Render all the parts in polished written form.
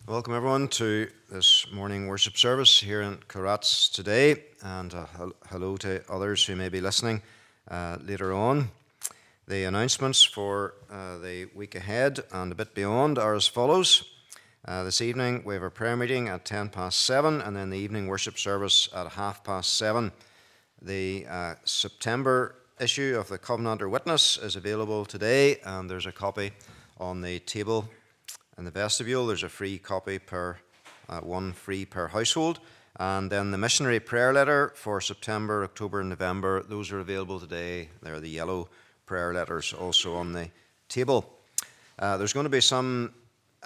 Welcome everyone to this morning worship service here in Carats today, and hello to others who may be listening later on. The announcements for the week ahead and a bit beyond are as follows. This evening we have a prayer meeting at 7:10, and then the evening worship service at 7:30. The September issue of the Covenanter Witness is available today, and there's a copy on the table in the vestibule. There's a free copy one free per household. And then the missionary prayer letter for September, October, and November, those are available today. They're the yellow prayer letters also on the table. There's going to be some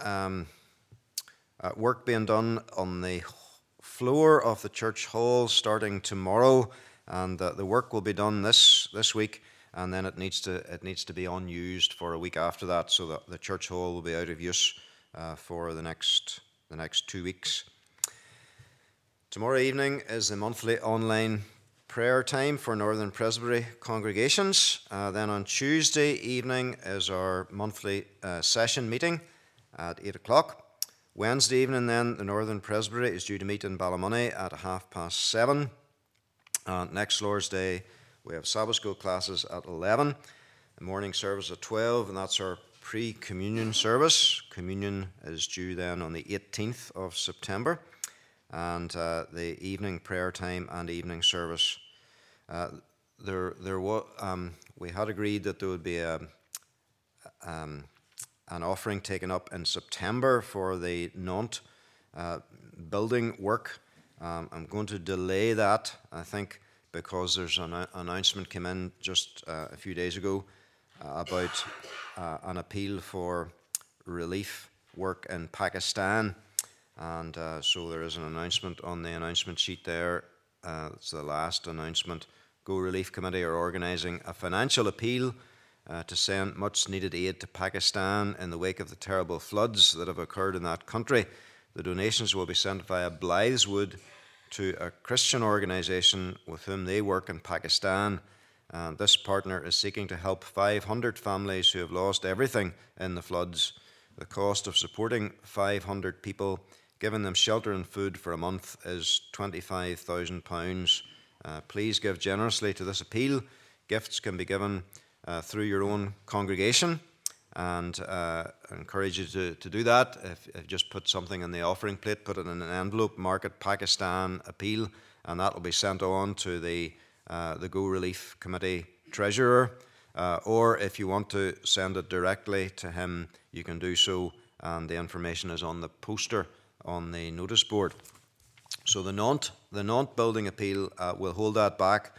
work being done on the floor of the church hall starting tomorrow, and the work will be done this week, and then it needs to be unused for a week after that, so that the church hall will be out of use for the next 2 weeks. Tomorrow evening is the monthly online prayer time for Northern Presbytery congregations. Then on Tuesday evening is our monthly session meeting at 8 o'clock. Wednesday evening then, the Northern Presbytery is due to meet in Ballymoney at 7:30. Next Lord's Day, we have Sabbath school classes at 11, the morning service at 12, and that's our pre-communion service. Communion is due then on the 18th of September, and the evening prayer time and evening service. We had agreed that there would be an offering taken up in September for the Nantes building work. I'm going to delay that, I think, because there's an announcement came in just a few days ago about an appeal for relief work in Pakistan. And so there is an announcement on the announcement sheet there. It's the last announcement. Go Relief Committee are organising a financial appeal to send much needed aid to Pakistan in the wake of the terrible floods that have occurred in that country. The donations will be sent via Blytheswood to a Christian organisation with whom they work in Pakistan. And this partner is seeking to help 500 families who have lost everything in the floods. The cost of supporting 500 people, giving them shelter and food for a month, is £25,000. Please give generously to this appeal. Gifts can be given through your own congregation, and I encourage you to do that. If just put something in the offering plate, put it in an envelope, mark it Pakistan Appeal, and that will be sent on to the Go Relief Committee treasurer. Or if you want to send it directly to him, you can do so, and the information is on the poster on the notice board. So the Nantes building appeal, will hold that back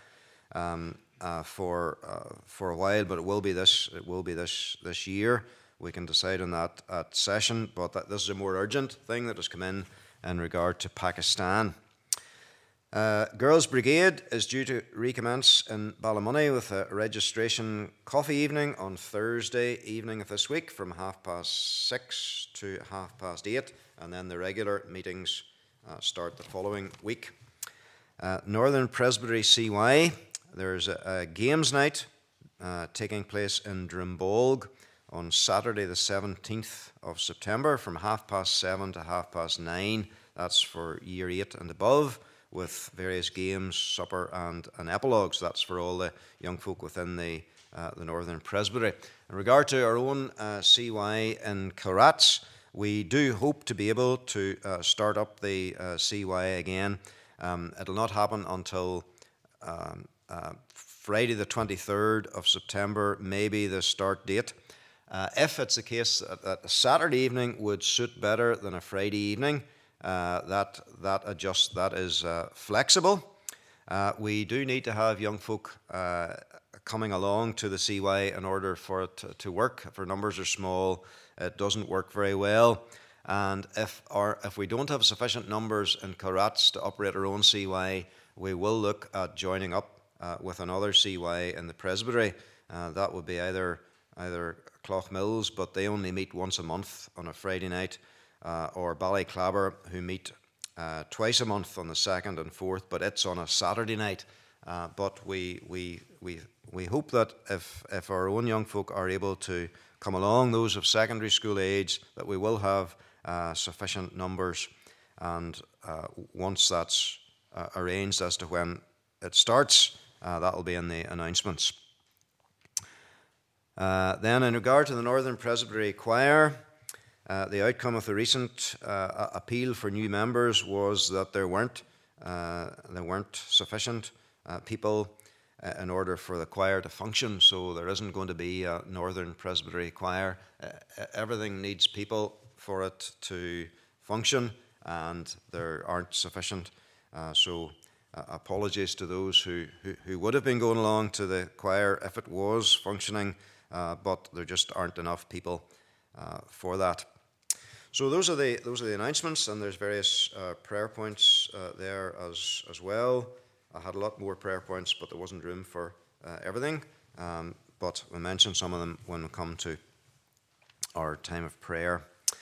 for a while, but it will be this year. We can decide on that at session, but this is a more urgent thing that has come in regard to Pakistan. Girls' Brigade is due to recommence in Ballymoney with a registration coffee evening on Thursday evening of this week from 6:30 to 8:30, and then the regular meetings start the following week. Northern Presbytery CY, there's a games night taking place in Drumbolg on Saturday the 17th of September from 7:30 to 9:30. That's for Year 8 and above, with various games, supper, and epilogues. That's for all the young folk within the Northern Presbytery. In regard to our own CY in Carats, we do hope to be able to start up the CY again. It'll not happen until Friday the 23rd of September, maybe the start date. If it's the case that a Saturday evening would suit better than a Friday evening, that is flexible. We do need to have young folk coming along to the CY in order for it to work. If our numbers are small, it doesn't work very well. And if we don't have sufficient numbers in Carats to operate our own CY, we will look at joining up with another CY in the Presbytery. That would be either Cloughmills, but they only meet once a month on a Friday night, or Ballyclabber, who meet twice a month on the 2nd and 4th, but it's on a Saturday night. But we hope that if our own young folk are able to come along, those of secondary school age, that we will have sufficient numbers. And once that's arranged as to when it starts, that'll be in the announcements. Then in regard to the Northern Presbytery Choir, the outcome of the recent appeal for new members was that there weren't sufficient people in order for the choir to function, so there isn't going to be a Northern Presbytery Choir. Everything needs people for it to function, and there aren't sufficient. So apologies to those who would have been going along to the choir if it was functioning, but there just aren't enough people for that. So those are the announcements, and there's various prayer points there as well. I had a lot more prayer points, but there wasn't room for everything. But we'll mention some of them when we come to our time of prayer.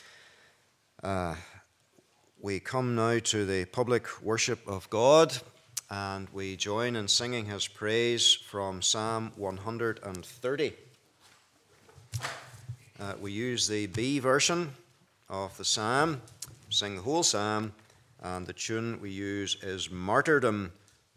We come now to the public worship of God, and we join in singing his praise from Psalm 130. We use the B version of the psalm, sing the whole psalm, and the tune we use is Martyrdom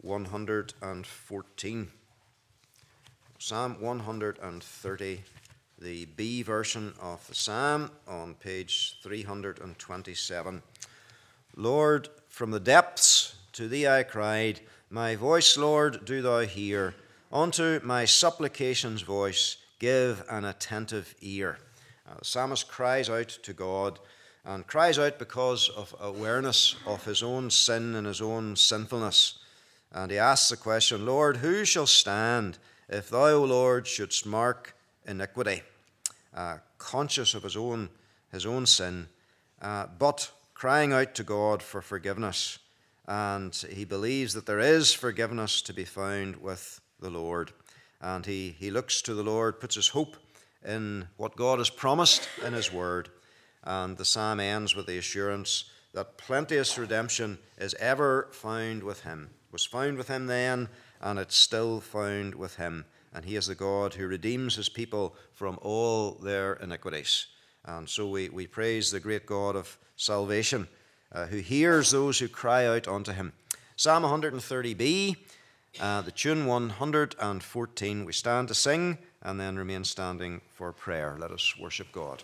114. Psalm 130, the B version of the psalm, on page 327. Lord, from the depths to thee I cried, my voice, Lord, do thou hear. Unto my supplications voice give an attentive ear. The psalmist cries out to God, and cries out because of awareness of his own sin and his own sinfulness. And he asks the question, Lord, who shall stand if thou, O Lord, shouldst mark iniquity? Conscious of his own sin, but crying out to God for forgiveness. And he believes that there is forgiveness to be found with the Lord. And he looks to the Lord, puts his hope in what God has promised in his word. And the psalm ends with the assurance that plenteous redemption is ever found with him. It was found with him then, and it's still found with him. And he is the God who redeems his people from all their iniquities. And so we praise the great God of salvation, who hears those who cry out unto him. Psalm 130b, the tune 114. We stand to sing and then remain standing for prayer. Let us worship God.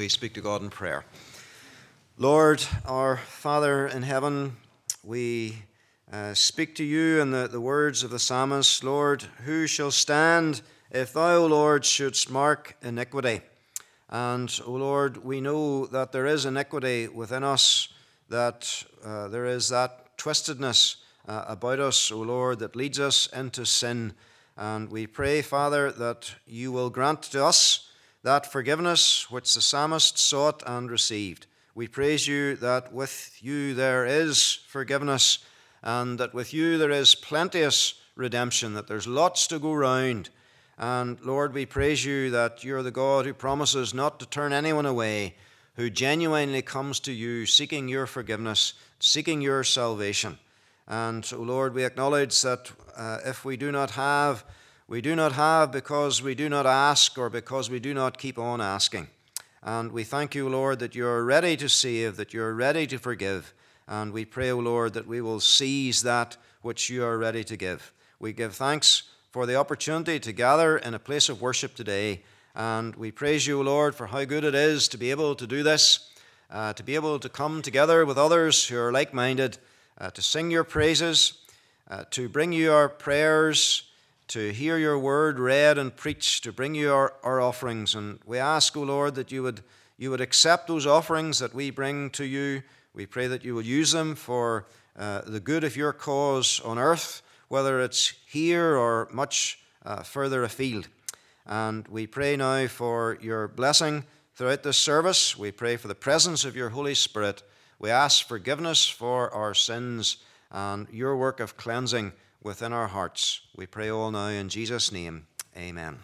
we speak to God in prayer. Lord, our Father in heaven, we speak to you in the words of the psalmist, Lord, who shall stand if thou, O Lord, shouldst mark iniquity? And, O Lord, we know that there is iniquity within us, that there is that twistedness about us, O Lord, that leads us into sin. And we pray, Father, that you will grant to us that forgiveness which the psalmist sought and received. We praise you that with you there is forgiveness, and that with you there is plenteous redemption, that there's lots to go round. And Lord, we praise you that you're the God who promises not to turn anyone away, who genuinely comes to you seeking your forgiveness, seeking your salvation. And, O Lord, we acknowledge that if we do not have because we do not ask, or because we do not keep on asking. And we thank you, Lord, that you're ready to save, that you're ready to forgive. And we pray, O Lord, that we will seize that which you are ready to give. We give thanks for the opportunity to gather in a place of worship today. And we praise you, O Lord, for how good it is to be able to do this, to be able to come together with others who are like-minded, to sing your praises, to bring you our prayers, to hear your word read and preached, to bring you our offerings. And we ask, O Lord, that you would accept those offerings that we bring to you. We pray that you will use them for the good of your cause on earth, whether it's here or much further afield. And we pray now for your blessing throughout this service. We pray for the presence of your Holy Spirit. We ask forgiveness for our sins and your work of cleansing within our hearts. We pray all now in Jesus' name. Amen.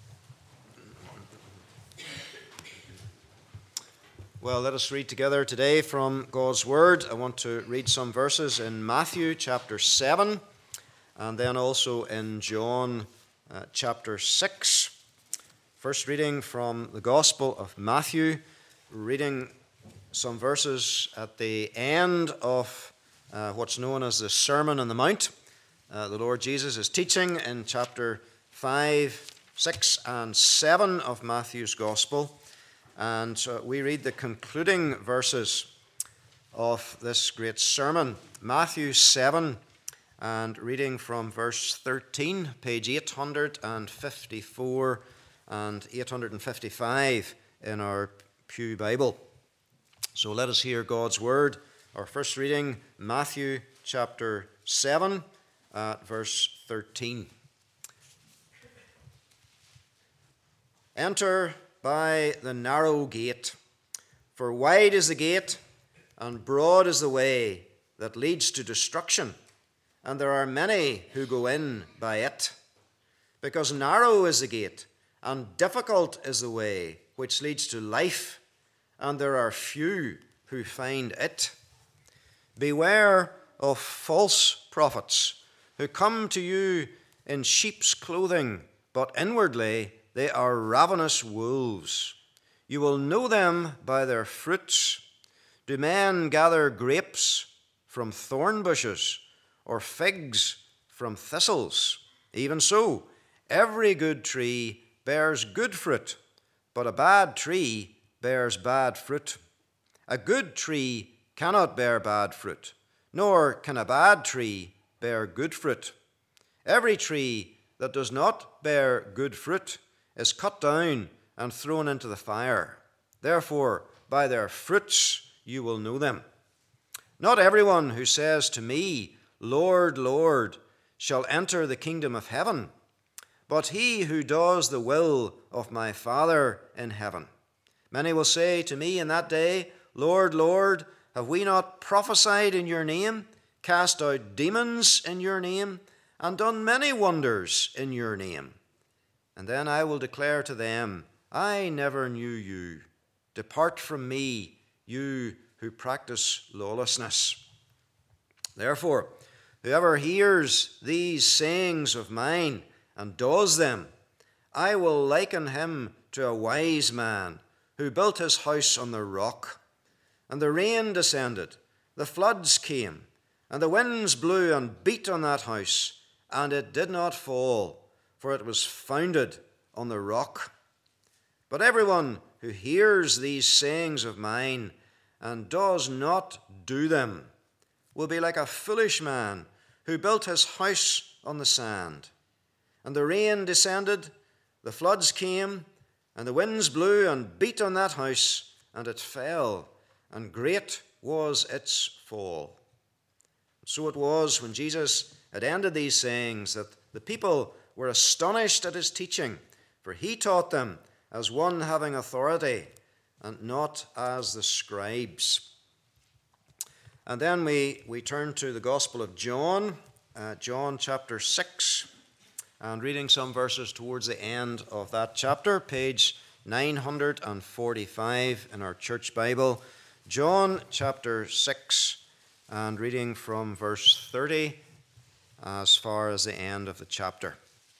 Well, let us read together today from God's Word. I want to read some verses in Matthew chapter 7 and then also in John chapter 6. First reading from the Gospel of Matthew, reading some verses at the end of what's known as the Sermon on the Mount. The Lord Jesus is teaching in chapter 5, 6, and 7 of Matthew's Gospel. And we read the concluding verses of this great sermon, Matthew 7, and reading from verse 13, page 854 and 855 in our Pew Bible. So let us hear God's word. Our first reading, Matthew chapter 7, at verse 13. Enter by the narrow gate, for wide is the gate, and broad is the way that leads to destruction, and there are many who go in by it. Because narrow is the gate, and difficult is the way which leads to life, and there are few who find it. Beware of false prophets, who come to you in sheep's clothing, but inwardly they are ravenous wolves. You will know them by their fruits. Do men gather grapes from thorn bushes, or figs from thistles? Even so, every good tree bears good fruit, but a bad tree bears bad fruit. A good tree cannot bear bad fruit, nor can a bad tree bear good fruit. Every tree that does not bear good fruit is cut down and thrown into the fire. Therefore, by their fruits you will know them. Not everyone who says to me, Lord, Lord, shall enter the kingdom of heaven, but he who does the will of my Father in heaven. Many will say to me in that day, Lord, Lord, have we not prophesied in your name, cast out demons in your name, and done many wonders in your name? And then I will declare to them, I never knew you. Depart from me, you who practice lawlessness. Therefore, whoever hears these sayings of mine and does them, I will liken him to a wise man who built his house on the rock. And the rain descended, the floods came, and the winds blew and beat on that house, and it did not fall, for it was founded on the rock. But everyone who hears these sayings of mine and does not do them will be like a foolish man who built his house on the sand. And the rain descended, the floods came, and the winds blew and beat on that house, and it fell, and great was its fall. So it was when Jesus had ended these sayings that the people were astonished at his teaching, for he taught them as one having authority, and not as the scribes. And then we turn to the Gospel of John, John chapter 6, and reading some verses towards the end of that chapter, page 945 in our church Bible. John chapter 6, and reading from verse 30 as far as the end of the chapter.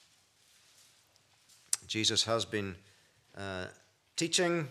Jesus has been teaching,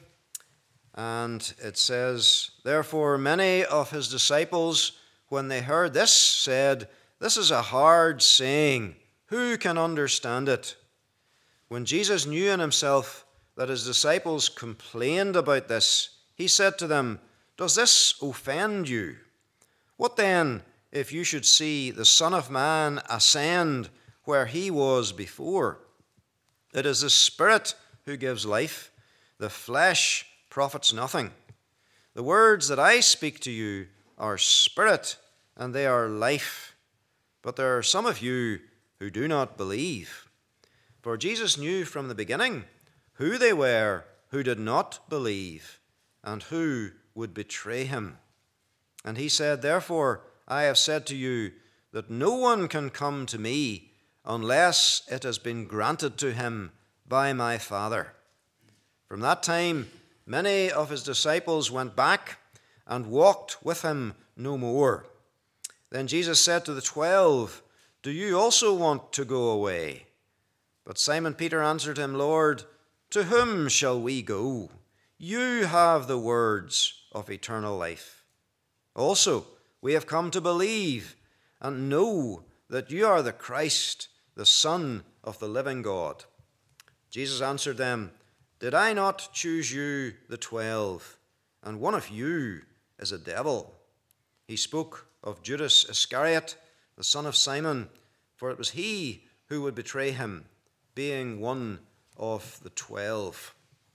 and it says, "Therefore many of his disciples, when they heard this, said, 'This is a hard saying. Who can understand it?' When Jesus knew in himself that his disciples complained about this, he said to them, 'Does this offend you? What then if you should see the Son of Man ascend where he was before? It is the Spirit who gives life. The flesh profits nothing. The words that I speak to you are spirit, and they are life. But there are some of you who do not believe.' For Jesus knew from the beginning who they were who did not believe, and who would betray him. And he said, 'Therefore I have said to you that no one can come to me unless it has been granted to him by my Father.' From that time, many of his disciples went back and walked with him no more. Then Jesus said to the 12, 'Do you also want to go away?' But Simon Peter answered him, 'Lord, to whom shall we go? You have the words of eternal life. Also, we have come to believe and know that you are the Christ, the Son of the living God.' Jesus answered them, 'Did I not choose you, the 12, and one of you is a devil?' He spoke of Judas Iscariot, the son of Simon, for it was he who would betray him, being one of the 12.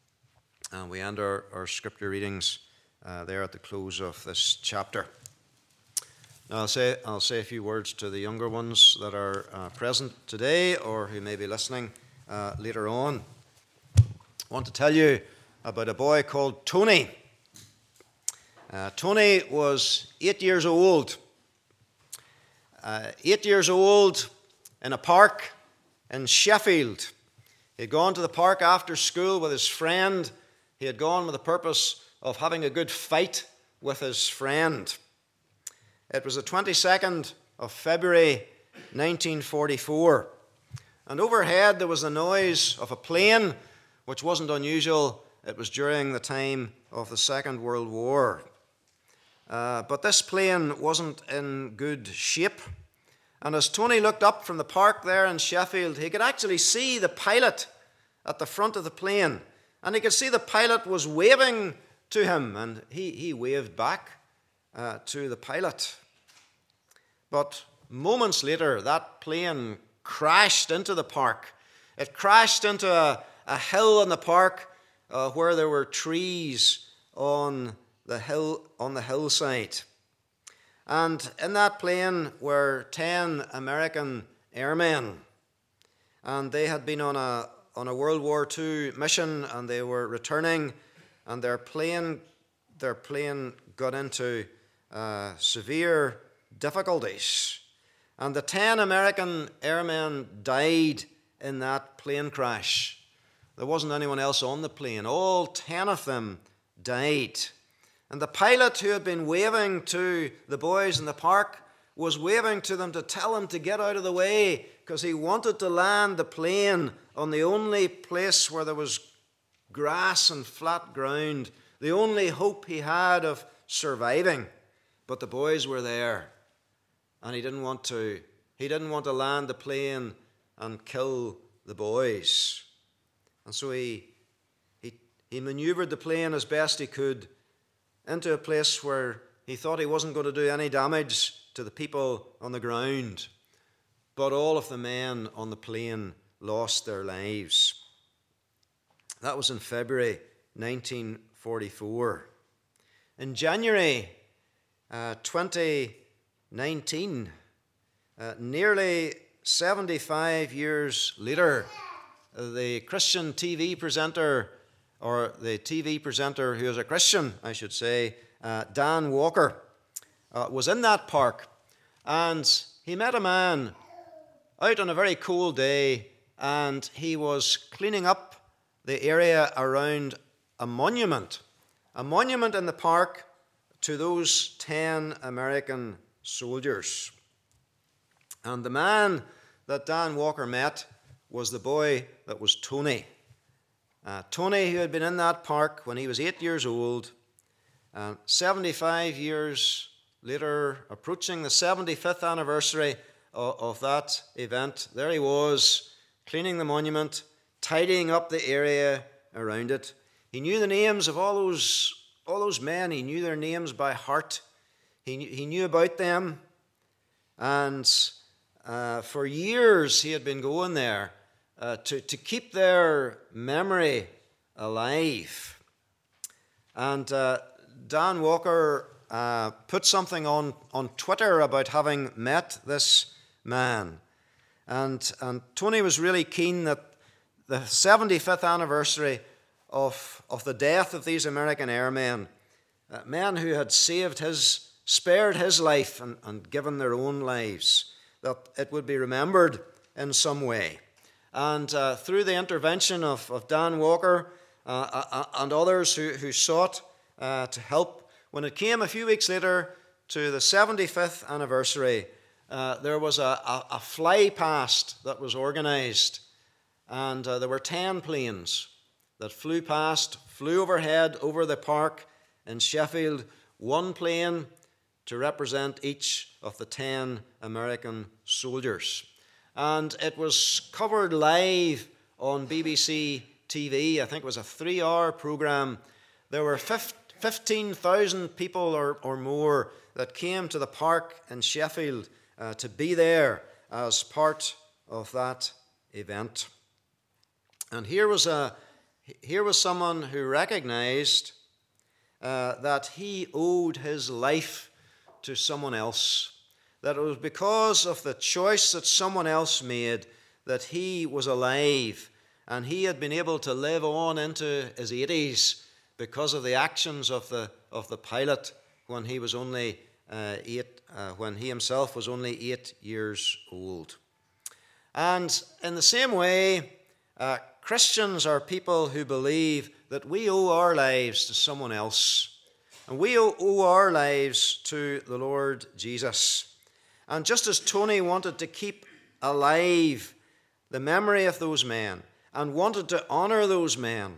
And we end our scripture readings there at the close of this chapter. Now I'll say a few words to the younger ones that are present today or who may be listening later on. I want to tell you about a boy called Tony. Tony was 8 years old. 8 years old in a park in Sheffield. He had gone to the park after school with his friend. He had gone with the purpose of having a good fight with his friend. It was the 22nd of February 1944. And overhead there was the noise of a plane, which wasn't unusual. It was during the time of the Second World War. But this plane wasn't in good shape. And as Tony looked up from the park there in Sheffield, he could actually see the pilot at the front of the plane. And he could see the pilot was waving to him, and he waved back to the pilot. But moments later, that plane crashed into the park. It crashed into a hill in the park where there were trees on the hillside. And in that plane were 10 American airmen. And they had been on a World War II mission, and they were returning, and their plane got into severe difficulties. And the 10 American airmen died in that plane crash. There wasn't anyone else on the plane. All 10 of them died. And the pilot who had been waving to the boys in the park was waving to them to tell them to get out of the way because he wanted to land the plane on the only place where there was grass and flat ground, the only hope he had of surviving. But the boys were there, and he didn't want to land the plane and kill the boys. And so he He maneuvered the plane as best he could into a place where he thought he wasn't going to do any damage to the people on the ground. But all of the men on the plane lost their lives. That was in February 1944. In January 2019, nearly 75 years later, the Christian TV presenter, or the TV presenter who is a Christian, I should say, Dan Walker, was in that park, and he met a man out on a very cold day, and he was cleaning up the area around a monument in the park to those 10 American soldiers. And the man that Dan Walker met was the boy that was Tony. Tony, who had been in that park when he was 8 years old, 75 years later, approaching the 75th anniversary of that event, there he was, cleaning the monument, tidying up the area around it. He knew the names of all those men. He knew their names by heart. He knew about them. And for years he had been going there to keep their memory alive. And Dan Walker put something on Twitter about having met this man. And Tony was really keen that the 75th anniversary of the death of these American airmen, men who had spared his life and given their own lives, that it would be remembered in some way. And through the intervention of Dan Walker and others who sought to help, when it came a few weeks later to the 75th anniversary, there was a fly past that was organized, and there were 10 planes that flew overhead over the park in Sheffield, one plane to represent each of the 10 American soldiers. And it was covered live on BBC TV. I think it was a 3-hour program. There were 15,000 people or more that came to the park in Sheffield to be there as part of that event. And here was someone who recognized that he owed his life to someone else, that it was because of the choice that someone else made that he was alive, and he had been able to live on into his 80s because of the actions of the pilot when he was only when he himself was only 8 years old. And in the same way, Christians are people who believe that we owe our lives to someone else. And we owe our lives to the Lord Jesus. And just as Tony wanted to keep alive the memory of those men and wanted to honor those men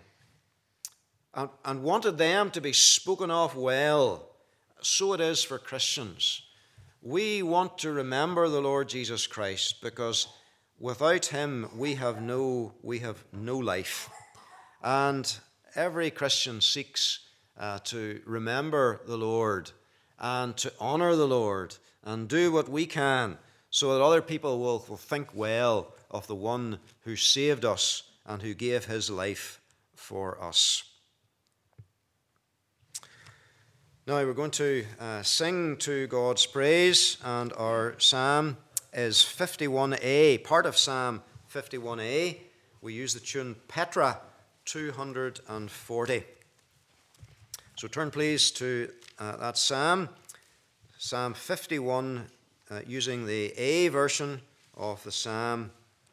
and wanted them to be spoken of well, so it is for Christians. We want to remember the Lord Jesus Christ because without him we have no life. And every Christian seeks to remember the Lord and to honor the Lord and do what we can so that other people will think well of the one who saved us and who gave his life for us. Now we're going to sing to God's praise, and our psalm is 51a, part of Psalm 51a. We use the tune Petra 240. So turn please to that psalm, Psalm 51, using the A version of the psalm.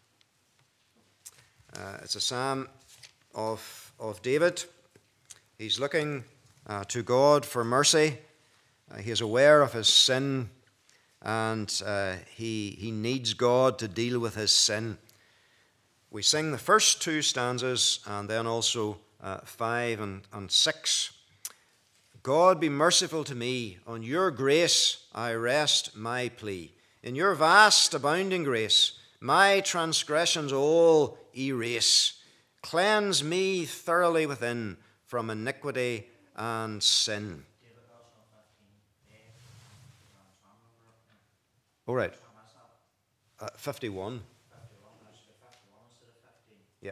It's a psalm of David. He's looking to God for mercy. He is aware of his sin, and he needs God to deal with his sin. We sing the first two stanzas and then also 5 and 6. God, be merciful to me. On your grace I rest my plea. In your vast abounding grace, my transgressions all erase. Cleanse me thoroughly within. from iniquity and sin. All right. 51. Yeah.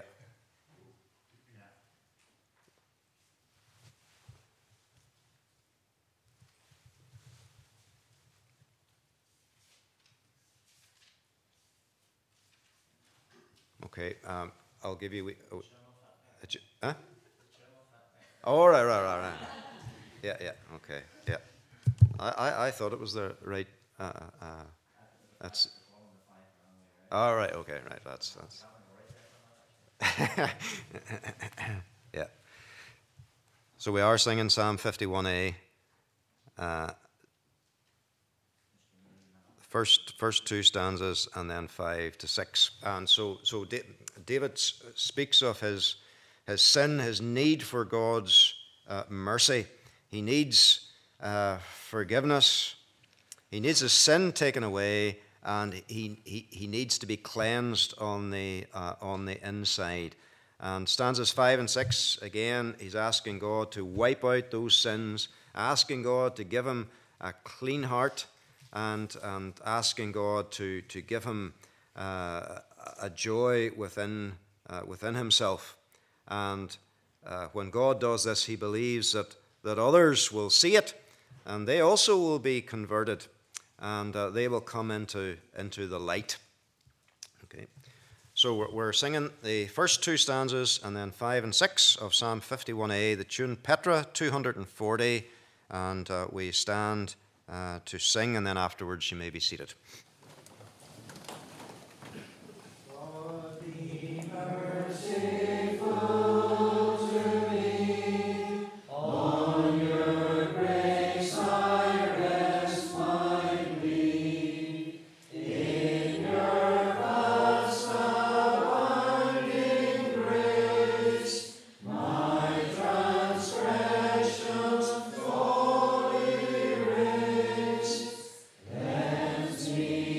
Okay. I'll give you. Huh? All right, right. Yeah, yeah. Okay. Yeah. I thought it was the right. That's. All right. Okay. Right. That's. Yeah. So we are singing Psalm 51a. First two stanzas and then 5 to 6. And so David speaks of his sin, his need for God's mercy. He needs forgiveness. He needs his sin taken away, and he needs to be cleansed on the inside. And stanzas 5 and 6, again, he's asking God to wipe out those sins, asking God to give him a clean heart, and asking God to give him a joy within himself. And when God does this, he believes that others will see it, and they also will be converted, and they will come into the light. Okay, so we're singing the first two stanzas and then 5 and 6 of Psalm 51a, the tune Petra 240, and we stand to sing, and then afterwards you may be seated. Me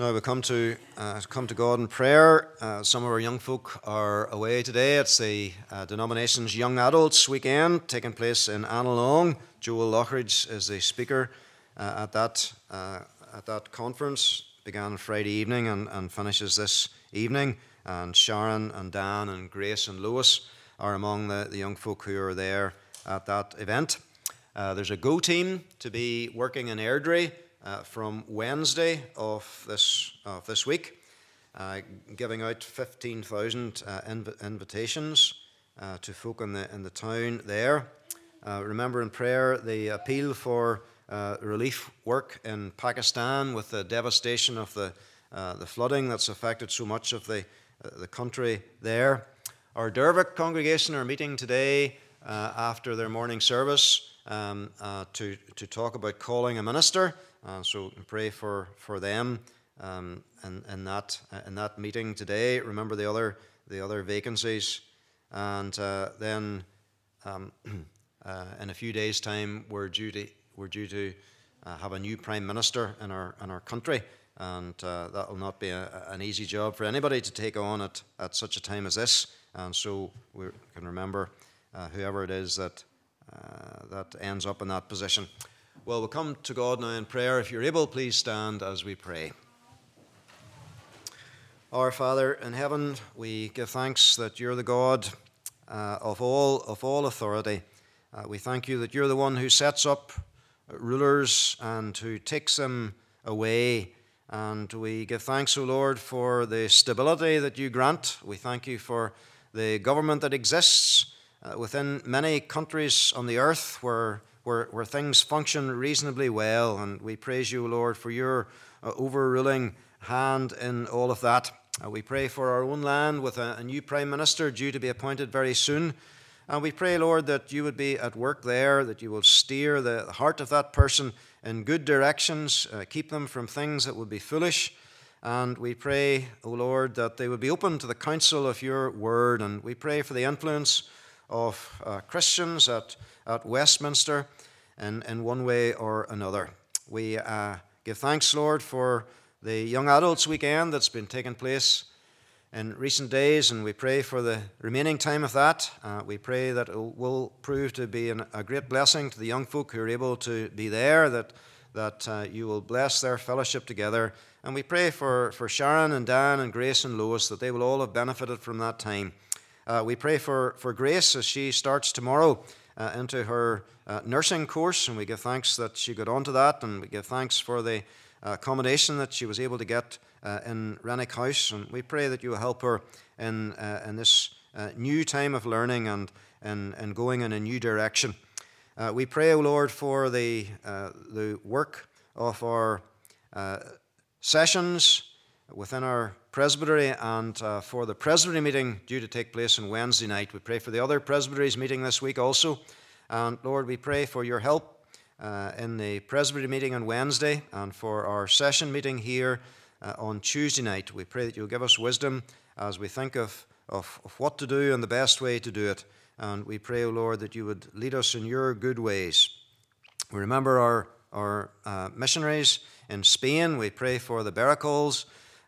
Now we come to God in prayer. Some of our young folk are away today. It's the denomination's Young Adults Weekend taking place in Annalong. Joel Lockridge is the speaker at that conference. Began Friday evening and finishes this evening. And Sharon and Dan and Grace and Lewis are among the young folk who are there at that event. There's a Go team to be working in Airdrie from Wednesday of this week, giving out 15,000 invitations to folk in the town there. Remember in prayer the appeal for relief work in Pakistan with the devastation of the flooding that's affected so much of the country there. Our Dervick congregation are meeting today after their morning service to talk about calling a minister. So pray for them in that meeting today. Remember the other vacancies, and then in a few days' time we're due to have a new prime minister in our country, and that will not be an easy job for anybody to take on at such a time as this. And so we can remember whoever it is that ends up in that position. Well, we'll come to God now in prayer. If you're able, please stand as we pray. Our Father in heaven, we give thanks that you're the God of all authority. We thank you that you're the one who sets up rulers and who takes them away. And we give thanks, O Lord, for the stability that you grant. We thank you for the government that exists within many countries on the earth where things function reasonably well, and we praise you, Lord, for your overruling hand in all of that. We pray for our own land with a new Prime Minister due to be appointed very soon, and we pray, Lord, that you would be at work there, that you will steer the heart of that person in good directions, keep them from things that would be foolish, and we pray, O Lord, that they would be open to the counsel of your word, and we pray for the influence of Christians at Westminster in one way or another. We give thanks, Lord, for the Young Adults Weekend that's been taking place in recent days, and we pray for the remaining time of that. We pray that it will prove to be a great blessing to the young folk who are able to be there, that you will bless their fellowship together. And we pray for Sharon and Dan and Grace and Lois, that they will all have benefited from that time. We pray for Grace as she starts tomorrow into her nursing course, and we give thanks that she got onto that, and we give thanks for the accommodation that she was able to get in Renwick House, and we pray that you will help her in this new time of learning and going in a new direction. We pray, O Lord, for the work of our sessions within our presbytery and for the presbytery meeting due to take place on Wednesday night. We pray for the other presbyteries meeting this week also. And Lord, we pray for your help in the presbytery meeting on Wednesday and for our session meeting here on Tuesday night. We pray that you'll give us wisdom as we think of what to do and the best way to do it. And we pray, O Lord, that you would lead us in your good ways. We remember our missionaries in Spain. We pray for the Berricols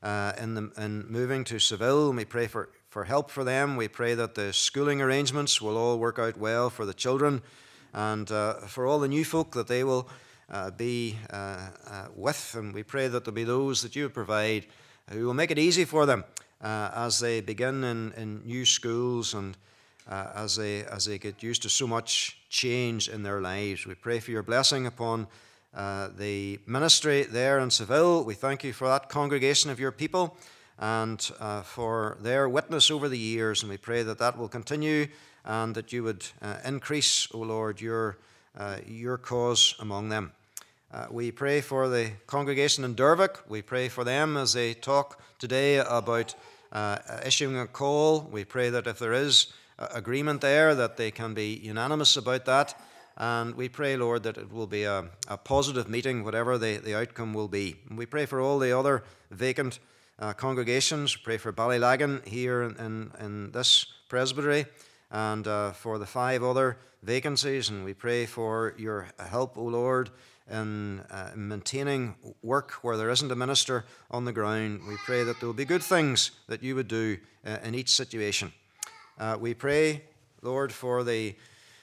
in moving to Seville, and we pray for help for them. We pray that the schooling arrangements will all work out well for the children, and for all the new folk that they will be with. And we pray that there'll be those that you provide who will make it easy for them as they begin in new schools and as they get used to so much change in their lives. We pray for your blessing upon the ministry there in Seville. We thank you for that congregation of your people and for their witness over the years, and we pray that that will continue and that you would increase, O Lord, your cause among them. We pray for the congregation in Dervick. We pray for them as they talk today about issuing a call. We pray that if there is agreement there, that they can be unanimous about that. And we pray, Lord, that it will be a positive meeting, whatever the outcome will be. And we pray for all the other vacant congregations. We pray for Ballylagan here in this presbytery. and for the 5 other vacancies. And we pray for your help, O Lord, in maintaining work where there isn't a minister on the ground. We pray that there will be good things that you would do in each situation. We pray, Lord, for the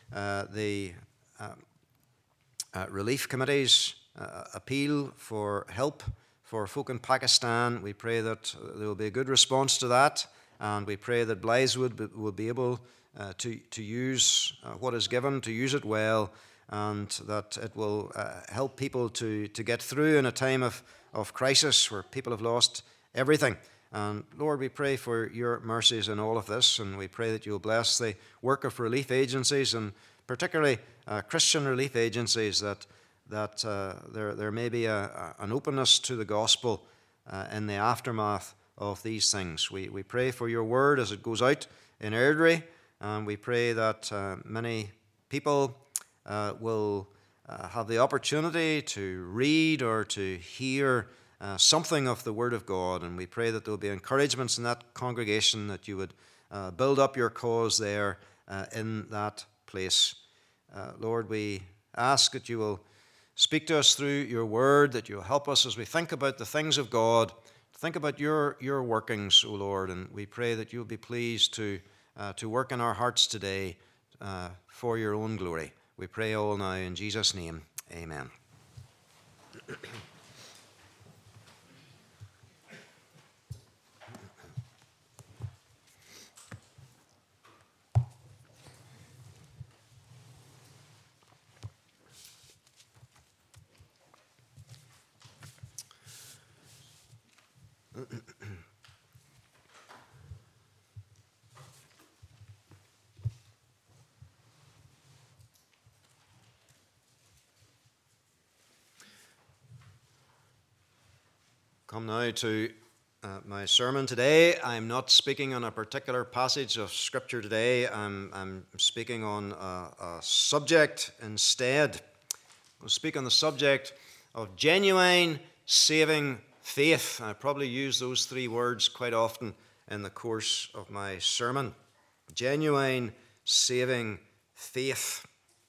relief committees, appeal for help for folk in Pakistan. We pray that there will be a good response to that, and we pray that Blytheswood will be able to use what is given, to use it well, and that it will help people to get through in a time of crisis where people have lost everything. And Lord, we pray for your mercies in all of this, and we pray that you'll bless the work of relief agencies, and particularly Christian relief agencies, that there may be an openness to the gospel in the aftermath of these things. We pray for your word as it goes out in Airdrie, and we pray that many people will have the opportunity to read or to hear something of the Word of God, and we pray that there will be encouragements in that congregation, that you would build up your cause there in that place. Lord, we ask that you will speak to us through your Word, that you will help us as we think about the things of God, think about your workings, O Lord, and we pray that you will be pleased to work in our hearts today for your own glory. We pray all now in Jesus' name. Amen. Come now to my sermon today. I'm not speaking on a particular passage of Scripture today. I'm speaking on a subject instead. I'll speak on the subject of genuine saving faith. I probably use those 3 words quite often in the course of my sermon. Genuine saving faith.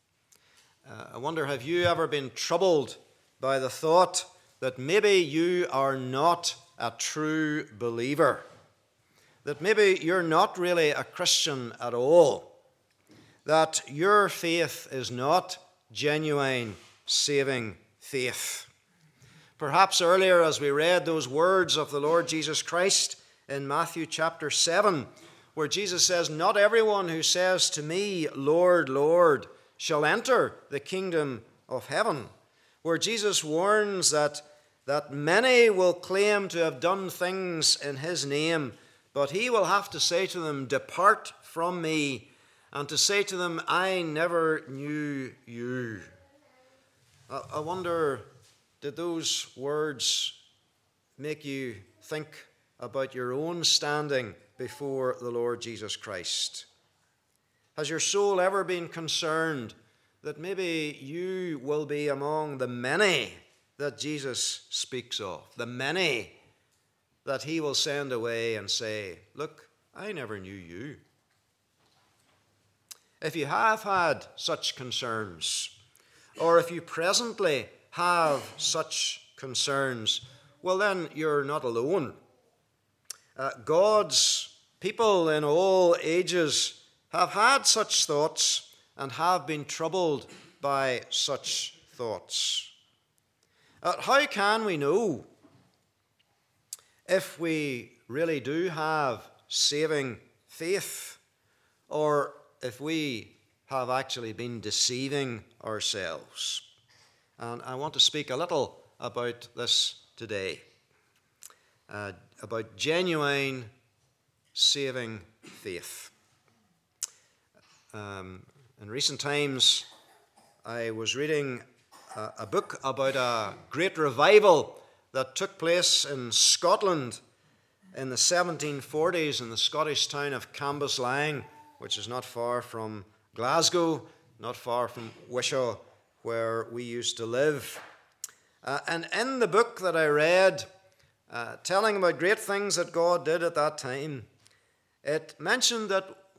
I wonder, have you ever been troubled by the thought that maybe you are not a true believer, that maybe you're not really a Christian at all, that your faith is not genuine saving faith? Perhaps earlier, as we read those words of the Lord Jesus Christ in Matthew chapter 7, where Jesus says, "Not everyone who says to me, 'Lord, Lord,' shall enter the kingdom of heaven," where Jesus warns that many will claim to have done things in his name, but he will have to say to them, "Depart from me," and to say to them, "I never knew you." I wonder, did those words make you think about your own standing before the Lord Jesus Christ? Has your soul ever been concerned that maybe you will be among the many that Jesus speaks of, the many that he will send away and say, "Look, I never knew you"? If you have had such concerns, or if you presently have such concerns, well then you're not alone. God's people in all ages have had such thoughts and have been troubled by such thoughts. How can we know if we really do have saving faith, or if we have actually been deceiving ourselves? And I want to speak a little about this today, about genuine saving faith. In recent times, I was reading a book about a great revival that took place in Scotland in the 1740s in the Scottish town of Cambuslang, which is not far from Glasgow, not far from Wishaw, where we used to live. And in the book that I read, telling about great things that God did at that time, it mentioned that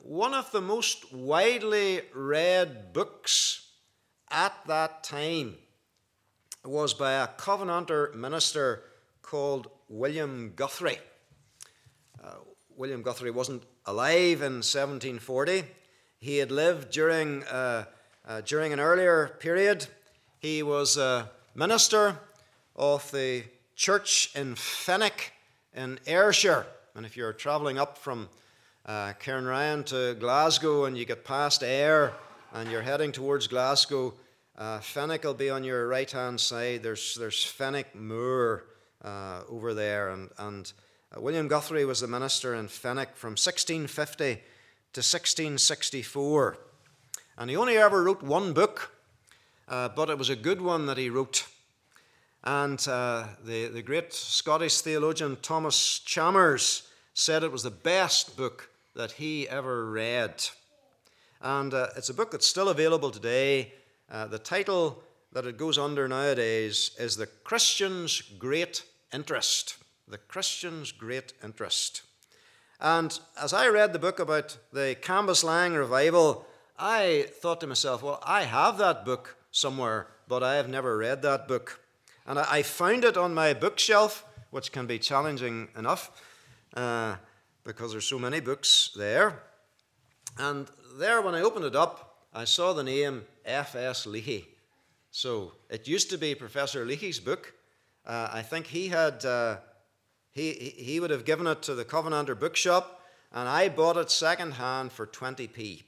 one of the most widely read books at that time was by a Covenanter minister called William Guthrie. William Guthrie wasn't alive in 1740. He had lived during an earlier period. He was a minister of the church in Fenwick in Ayrshire. And if you're travelling up from Cairnryan to Glasgow and you get past Ayr and you're heading towards Glasgow, Fenwick will be on your right-hand side. There's Fenwick Moor over there. And William Guthrie was the minister in Fenwick from 1650 to 1664. And he only ever wrote one book, but it was a good one that he wrote. And the great Scottish theologian Thomas Chalmers said it was the best book that he ever read. And it's a book that's still available today. The title that it goes under nowadays is The Christian's Great Interest. The Christian's Great Interest. And as I read the book about the Cambuslang revival, I thought to myself, well, I have that book somewhere, but I have never read that book. And I found it on my bookshelf, which can be challenging enough because there's so many books there. And there, when I opened it up, I saw the name F.S. Leahy. So it used to be Professor Leahy's book. I think he had he would have given it to the Covenanter bookshop, and I bought it second-hand for 20p.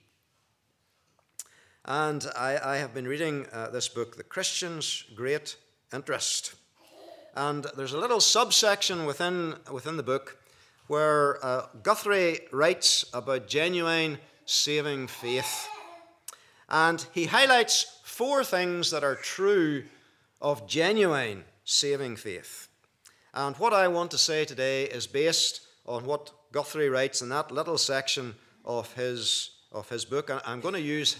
And I have been reading this book, The Christian's Great Interest. And there's a little subsection within the book where Guthrie writes about genuine saving faith. And he highlights 4 things that are true of genuine saving faith. And what I want to say today is based on what Guthrie writes in that little section of his book. And I'm going to use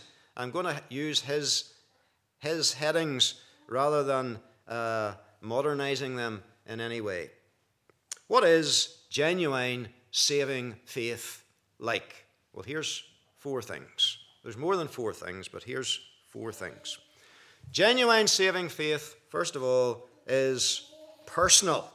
his headings rather than modernizing them in any way. What is genuine saving faith like? Well, here's 4 things. There's more than 4 things, but here's 4 things. Genuine saving faith, first of all, is personal.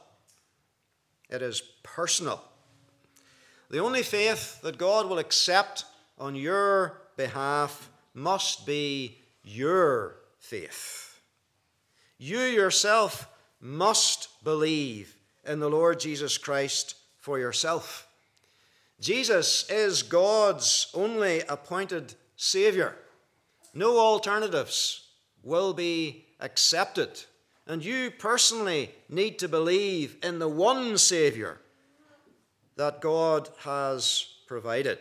It is personal. The only faith that God will accept on your behalf must be your faith. You yourself must believe in the Lord Jesus Christ for yourself. Jesus is God's only appointed Savior. No alternatives will be accepted. And you personally need to believe in the one Savior that God has provided.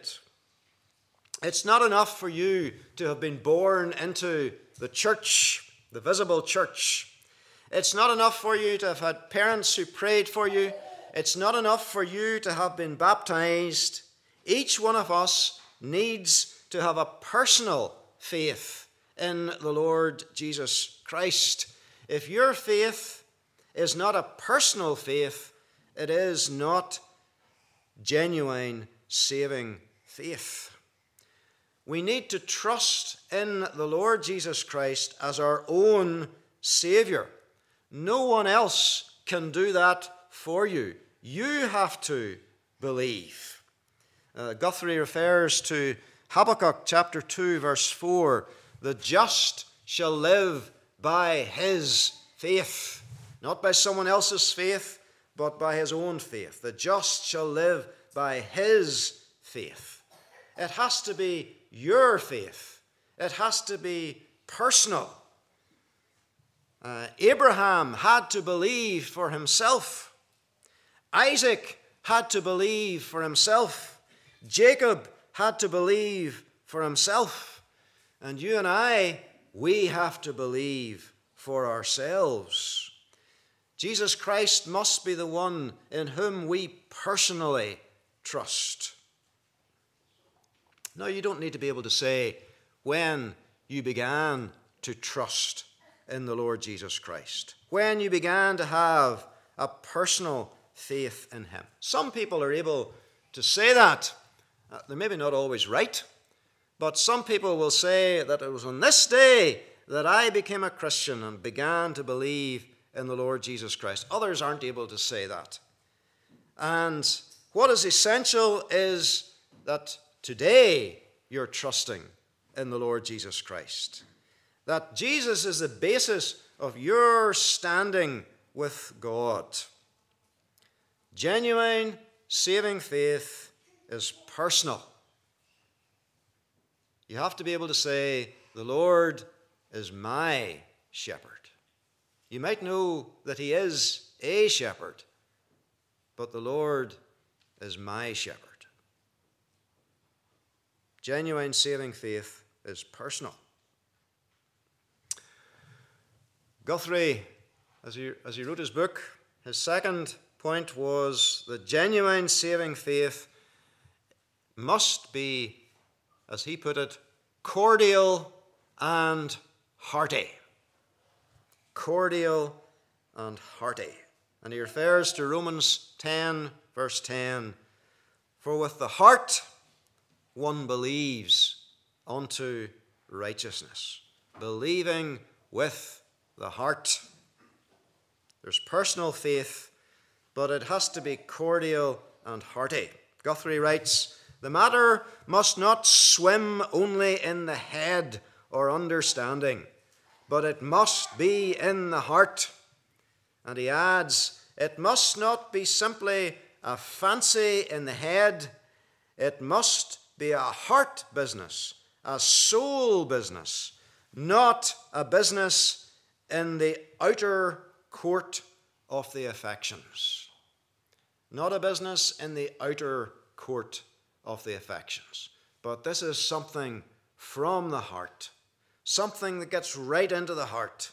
It's not enough for you to have been born into the church, the visible church. It's not enough for you to have had parents who prayed for you. It's not enough for you to have been baptized. Each one of us needs to have a personal faith in the Lord Jesus Christ. If your faith is not a personal faith, it is not genuine saving faith. We need to trust in the Lord Jesus Christ as our own Savior. No one else can do that for you. You have to believe. Guthrie refers to Habakkuk chapter 2, verse 4. The just shall live by his faith. Not by someone else's faith, but by his own faith. The just shall live by his faith. It has to be your faith. It has to be personal. Abraham had to believe for himself. Isaac had to believe for himself. Jacob had to believe for himself. And you and I, we have to believe for ourselves. Jesus Christ must be the one in whom we personally trust. Now, you don't need to be able to say when you began to trust in the Lord Jesus Christ, when you began to have a personal faith in him. Some people are able to say that They're maybe not always right, but some people will say that it was on this day that I became a Christian and began to believe in the Lord Jesus Christ. Others aren't able to say that. And what is essential is that today you're trusting in the Lord Jesus Christ. That Jesus is the basis of your standing with God. Genuine saving faith is personal. You have to be able to say, the Lord is my shepherd. You might know that he is a shepherd, but the Lord is my shepherd. Genuine saving faith is personal. Guthrie, as he wrote his book, his second point was that genuine saving faith must be, as he put it, cordial and hearty. Cordial and hearty. And he refers to Romans 10, verse 10. For with the heart one believes unto righteousness. Believing with the heart. There's personal faith, but it has to be cordial and hearty. Guthrie writes, the matter must not swim only in the head or understanding, but it must be in the heart. And he adds, it must not be simply a fancy in the head, it must be a heart business, a soul business, not a business in the outer court of the affections. Not a business in the outer court of the affections. But this is something from the heart, something that gets right into the heart.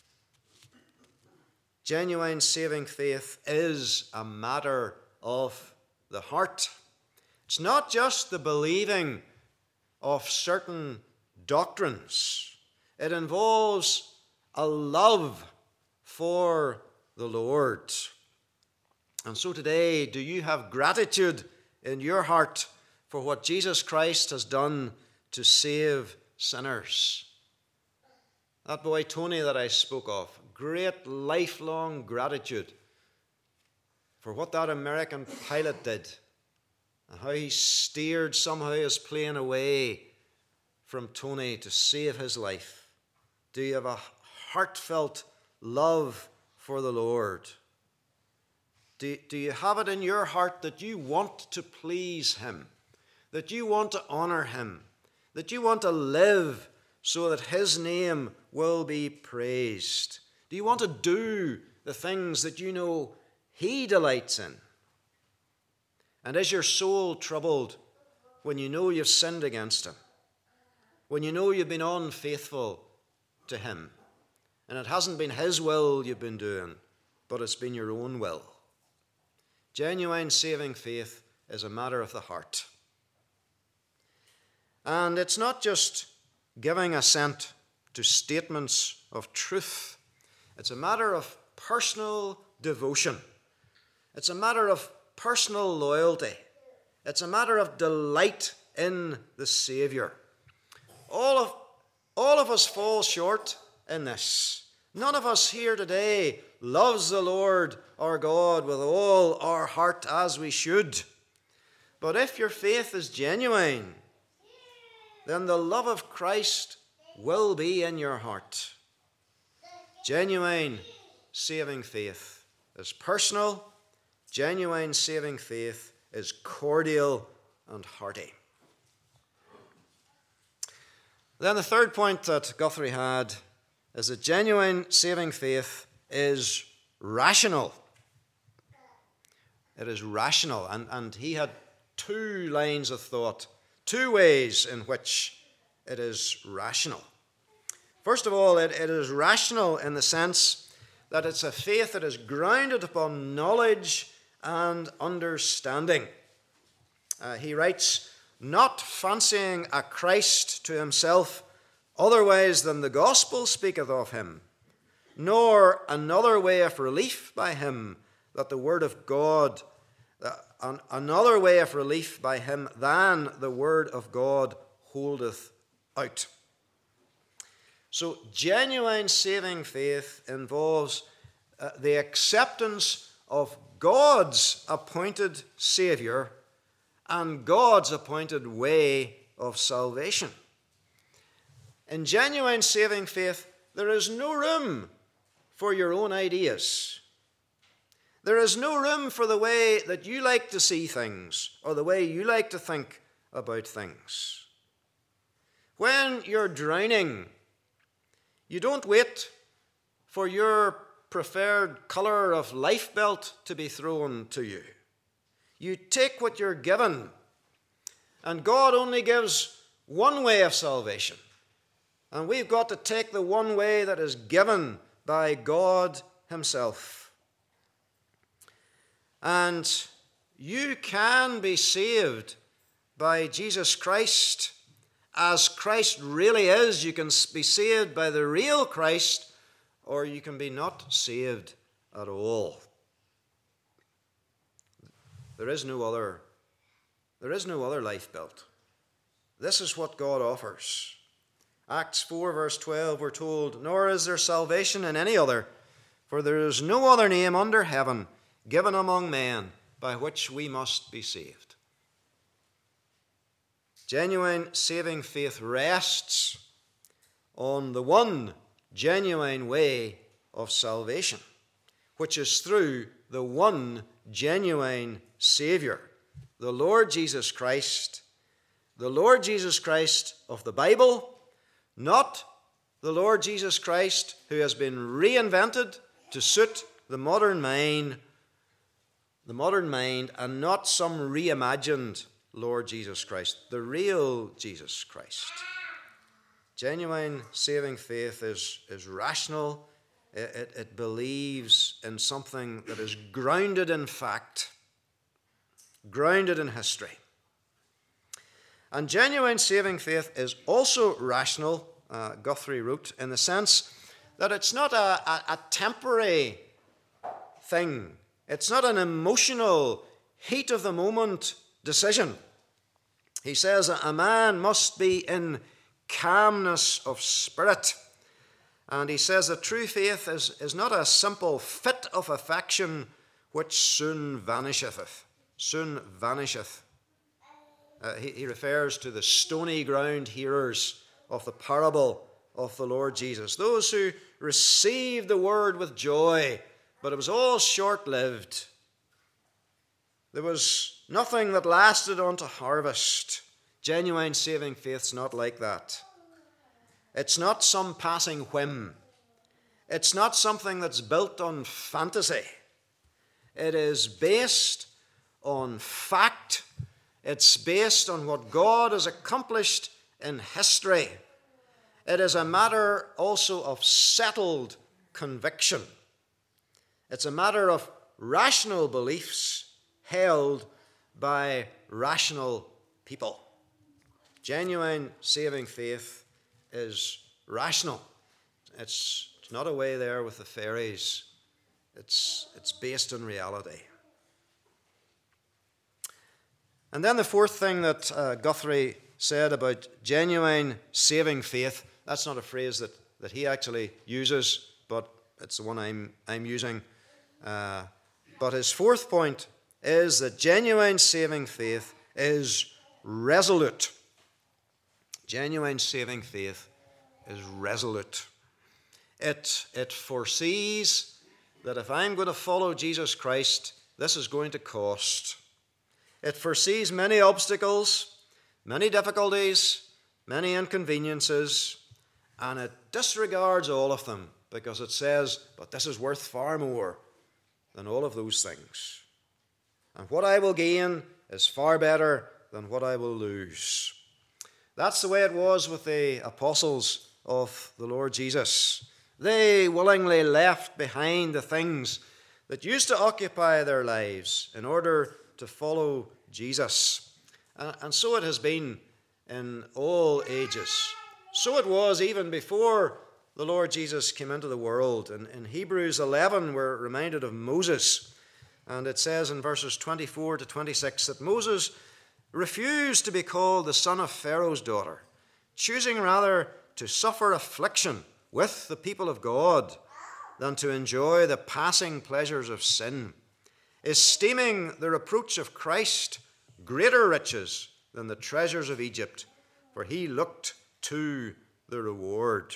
Genuine saving faith is a matter of the heart. It's not just the believing of certain doctrines. It involves a love for the Lord. And so today, do you have gratitude in your heart for what Jesus Christ has done to save sinners? That boy Tony that I spoke of, great lifelong gratitude for what that American pilot did and how he steered somehow his plane away from Tony to save his life. Do you have a heartfelt love for the Lord? Do you have it in your heart that you want to please him, that you want to honor him, that you want to live so that his name will be praised? Do you want to do the things that you know he delights in? And is your soul troubled when you know you've sinned against him? When you know you've been unfaithful to him? And it hasn't been his will you've been doing, but it's been your own will. Genuine saving faith is a matter of the heart. And it's not just giving assent to statements of truth. It's a matter of personal devotion. It's a matter of personal loyalty. It's a matter of delight in the Savior. All of us fall short in this. None of us here today loves the Lord our God with all our heart as we should. But if your faith is genuine, then the love of Christ will be in your heart. Genuine saving faith is personal. Genuine saving faith is cordial and hearty. Then the third point that Guthrie had is that genuine saving faith is rational. It is rational. And he had two lines of thought, two ways in which it is rational. First of all, it is rational in the sense that it's a faith that is grounded upon knowledge and understanding. He writes, not fancying a Christ to himself otherwise than the gospel speaketh of him, nor another way of relief by him, that the word of God, another way of relief by him than the word of God holdeth out. So genuine saving faith involves the acceptance of God's appointed Savior and God's appointed way of salvation. In genuine saving faith, there is no room for your own ideas. There is no room for the way that you like to see things or the way you like to think about things. When you're drowning, you don't wait for your preferred colour of lifebelt to be thrown to you. You take what you're given, and God only gives one way of salvation. And we've got to take the one way that is given by God himself. And you can be saved by Jesus Christ as Christ really is. You can be saved by the real Christ, or you can be not saved at all. There is no other lifebelt. This is what God offers. Acts 4 verse 12, we're told, "Nor is there salvation in any other, for there is no other name under heaven given among men by which we must be saved." Genuine saving faith rests on the one genuine way of salvation, which is through the one genuine Savior, the Lord Jesus Christ of the Bible, not the Lord Jesus Christ who has been reinvented to suit the modern mind, and not some reimagined Lord Jesus Christ, the real Jesus Christ. Genuine saving faith is rational. It believes in something that is grounded in fact, grounded in history. And genuine saving faith is also rational, Guthrie wrote, in the sense that it's not a temporary thing. It's not an emotional, heat of the moment decision. He says a man must be in calmness of spirit. And he says that true faith is not a simple fit of affection which soon vanisheth. Soon vanisheth. He refers to the stony ground hearers of the parable of the Lord Jesus. Those who received the word with joy, but it was all short-lived. There was nothing that lasted unto harvest. Genuine saving faith's not like that. It's not some passing whim. It's not something that's built on fantasy. It is based on fact. It's based on what God has accomplished in history. It is a matter also of settled conviction. It's a matter of rational beliefs held by rational people. Genuine saving faith is rational. It's not away there with the fairies. It's based on reality. And then the fourth thing that Guthrie said about genuine saving faith, that's not a phrase that he actually uses, but it's the one I'm using. But his fourth point is that genuine saving faith is resolute. Genuine saving faith is resolute. It foresees that if I'm going to follow Jesus Christ, this is going to cost. It foresees many obstacles, many difficulties, many inconveniences, and it disregards all of them because it says, but this is worth far more than all of those things. And what I will gain is far better than what I will lose. That's the way it was with the apostles of the Lord Jesus. They willingly left behind the things that used to occupy their lives in order to follow Jesus. And so it has been in all ages. So it was even before the Lord Jesus came into the world. In Hebrews 11, we're reminded of Moses. And it says in verses 24 to 26 that Moses refused to be called the son of Pharaoh's daughter, choosing rather to suffer affliction with the people of God than to enjoy the passing pleasures of sin, esteeming the reproach of Christ greater riches than the treasures of Egypt, for he looked to the reward.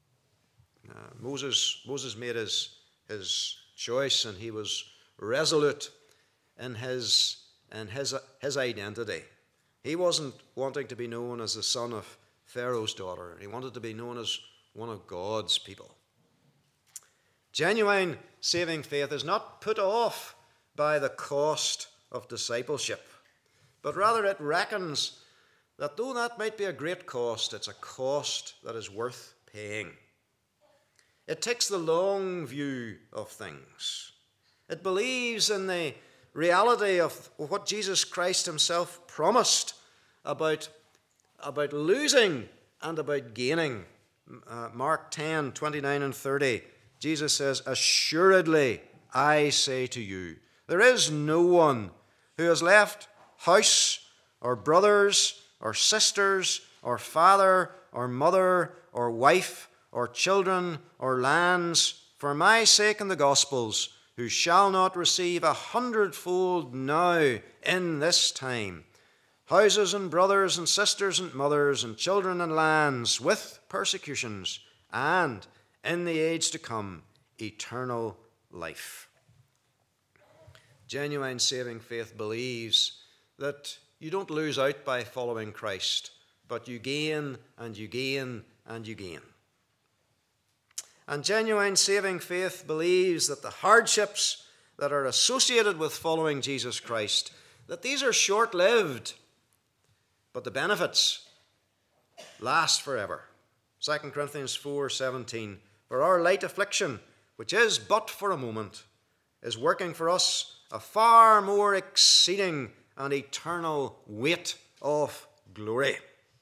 Moses made his choice, and he was resolute in his identity. He wasn't wanting to be known as the son of Pharaoh's daughter. He wanted to be known as one of God's people. Genuine saving faith is not put off by the cost of discipleship, but rather it reckons that though that might be a great cost, it's a cost that is worth paying. It takes the long view of things. It believes in the reality of what Jesus Christ himself promised about losing and about gaining. Mark 10, 29 and 30, Jesus says, "Assuredly, I say to you, there is no one who has left house or brothers or sisters or father or mother or wife or children or lands for my sake and the gospel's, who shall not receive 100-fold now in this time, houses and brothers and sisters and mothers and children and lands with persecutions, and in the age to come, eternal life." Genuine saving faith believes that you don't lose out by following Christ, but you gain and you gain and you gain. And genuine saving faith believes that the hardships that are associated with following Jesus Christ, that these are short-lived, but the benefits last forever. 2 Corinthians 4:17, "For our light affliction, which is but for a moment, is working for us a far more exceeding and eternal weight of glory."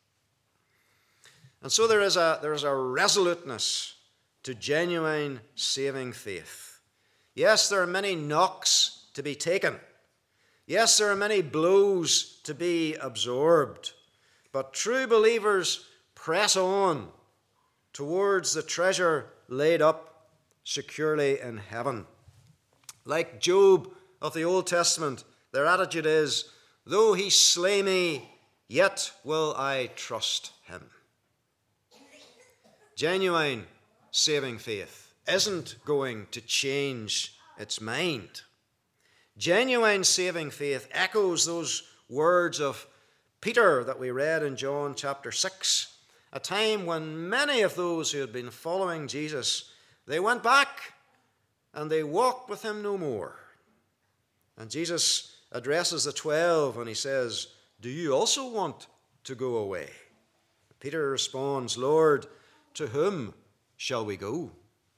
And so there is a resoluteness to genuine saving faith. Yes, there are many knocks to be taken. Yes, there are many blows to be absorbed. But true believers press on towards the treasure laid up securely in heaven. Like Job of the Old Testament, their attitude is, "Though he slay me, yet will I trust him." Genuine saving faith isn't going to change its mind. Genuine saving faith echoes those words of Peter that we read in John chapter 6, a time when many of those who had been following Jesus, they went back and they walked with him no more. And Jesus addresses the 12 and he says, "Do you also want to go away?" Peter responds, "Lord, to whom shall we go?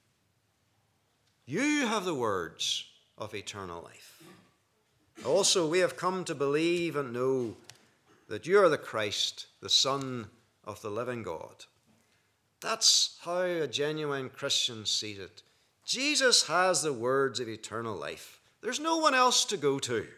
You have the words of eternal life. Also, we have come to believe and know that you are the Christ, the Son of the living God." That's how a genuine Christian sees it. Jesus has the words of eternal life. There's no one else to go to.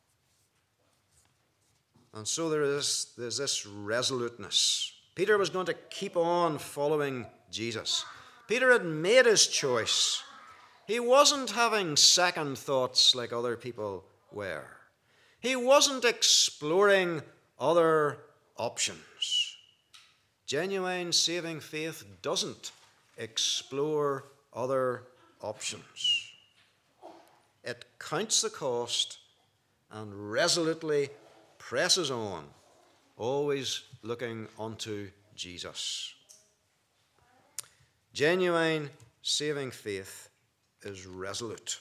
And so there's this resoluteness. Peter was going to keep on following Jesus. Peter had made his choice. He wasn't having second thoughts like other people were. He wasn't exploring other options. Genuine saving faith doesn't explore other options. It counts the cost and resolutely presses on, always looking unto Jesus. Genuine saving faith is resolute.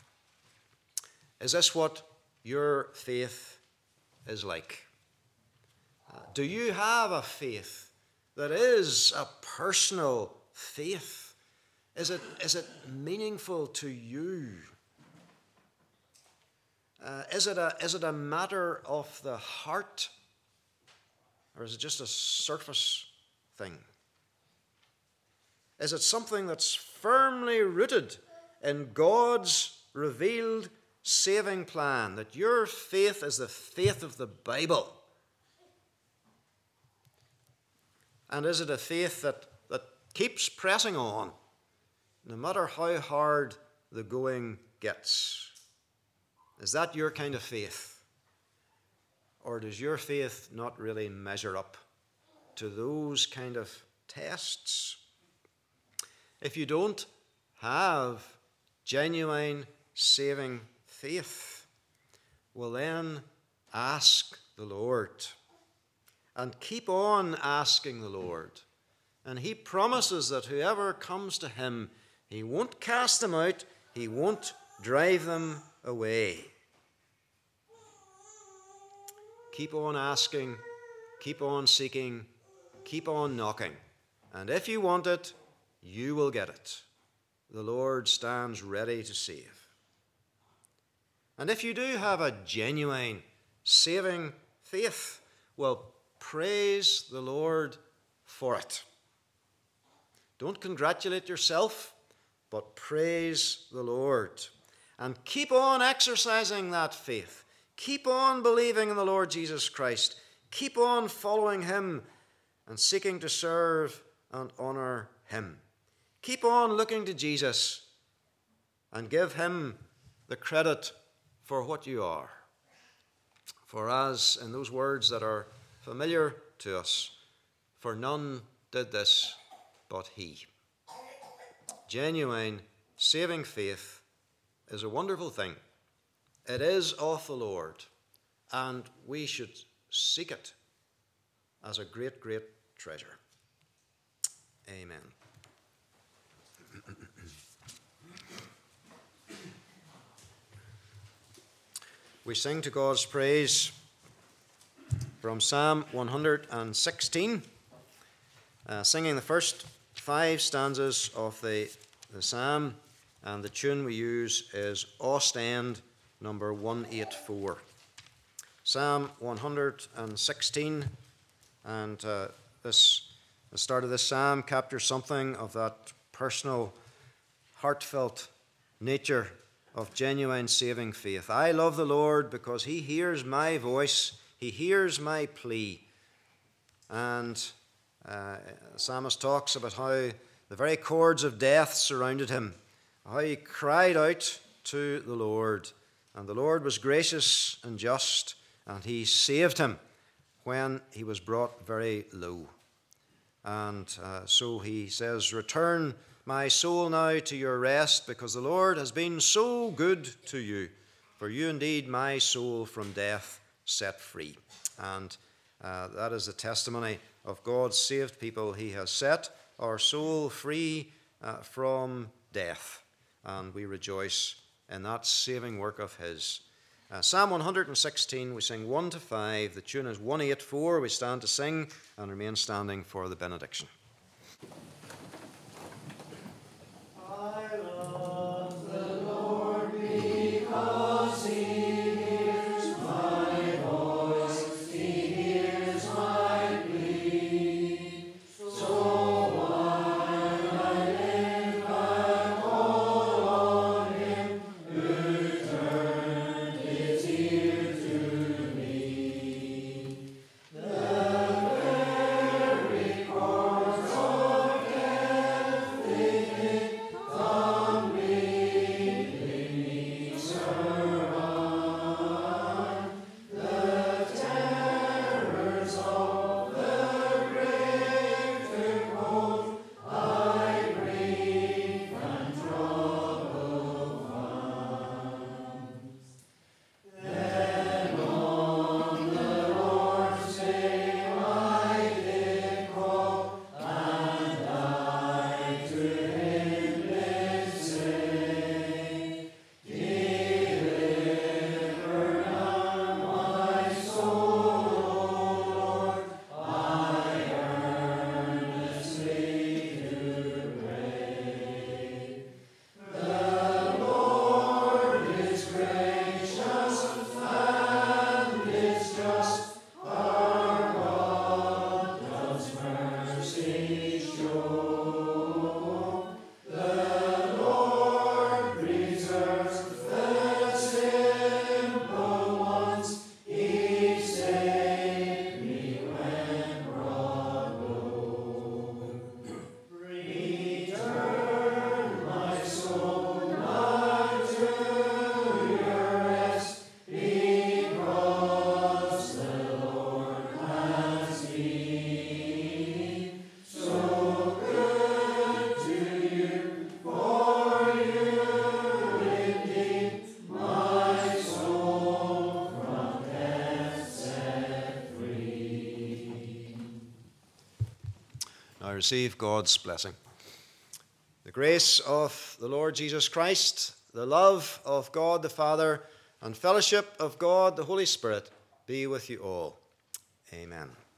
Is this what your faith is like? Do you have a faith that is a personal faith? Is it meaningful to you? Is it a matter of the heart, or is it just a surface thing? Is it something that's firmly rooted in God's revealed saving plan, that your faith is the faith of the Bible? And is it a faith that keeps pressing on, no matter how hard the going gets? Is that your kind of faith? Or does your faith not really measure up to those kind of tests? If you don't have genuine saving faith, well then ask the Lord. And keep on asking the Lord. And he promises that whoever comes to him, he won't cast them out, he won't drive them away. Keep on asking, keep on seeking, keep on knocking. And if you want it, you will get it. The Lord stands ready to save. And if you do have a genuine saving faith, well, praise the Lord for it. Don't congratulate yourself, but praise the Lord. And keep on exercising that faith. Keep on believing in the Lord Jesus Christ. Keep on following him and seeking to serve and honor him. Keep on looking to Jesus and give him the credit for what you are. For as in those words that are familiar to us, for none did this but he. Genuine saving faith is a wonderful thing. It is of the Lord, and we should seek it as a great, great treasure. Amen. We sing to God's praise from Psalm 116, singing the first 5 stanzas of the psalm, and the tune we use is Ostend number 184. Psalm 116, and the start of this psalm captures something of that personal, heartfelt nature of genuine saving faith. I love the Lord because he hears my voice. He hears my plea. And the psalmist talks about how the very cords of death surrounded him, how he cried out to the Lord. And the Lord was gracious and just, and he saved him when he was brought very low. And so he says, return my soul now to your rest, because the Lord has been so good to you. For you indeed my soul from death set free. And that is the testimony of God's saved people. He has set our soul free from death, and we rejoice in that saving work of his. Psalm 116, we sing 1 to 5. The tune is 184. We stand to sing and remain standing for the benediction. receive God's blessing. The grace of the Lord Jesus Christ, the love of God the Father, and fellowship of God the Holy Spirit be with you all. Amen.